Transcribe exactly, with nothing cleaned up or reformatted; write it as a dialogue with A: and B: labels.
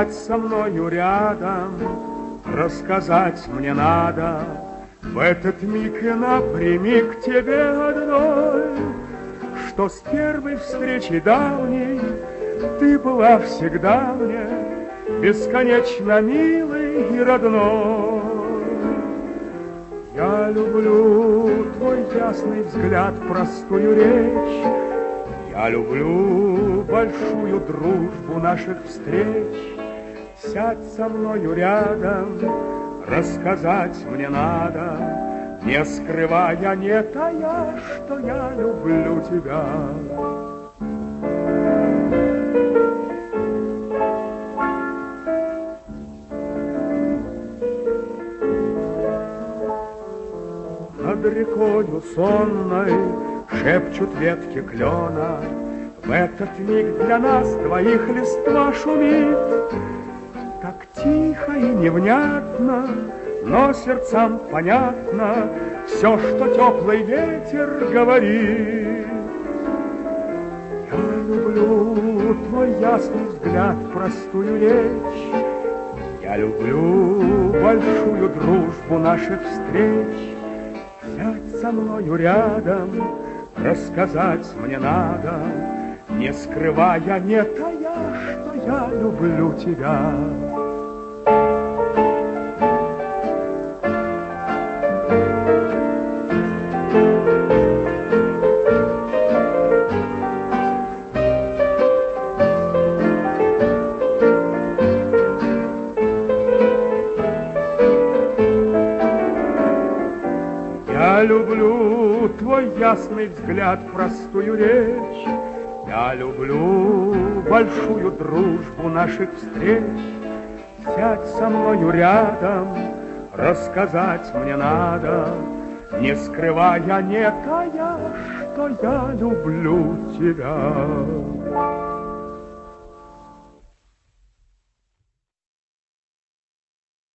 A: Сядь со мною рядом, рассказать мне надо в этот миг и напрямик тебе одной, что с первой встречи давней ты была всегда мне бесконечно милой и родной. Я люблю твой ясный взгляд, простую речь, я люблю большую дружбу наших встреч. Сядь со мною рядом, рассказать мне надо, не скрывая, не тая, что я люблю тебя. Над рекою сонной шепчут ветки клена, в этот миг для нас двоих листва шумит. Так тихо и невнятно, но сердцам понятно все, что теплый ветер говорит. Я люблю твой ясный взгляд, простую речь, я люблю большую дружбу наших встреч. Сядь со мною рядом, рассказать мне надо, не скрывая, не тая, что я люблю тебя. Я люблю твой ясный взгляд, простую речь, я люблю большую дружбу наших встреч. Сядь со мною рядом, рассказать мне надо, не скрывая, не тая, что я люблю тебя.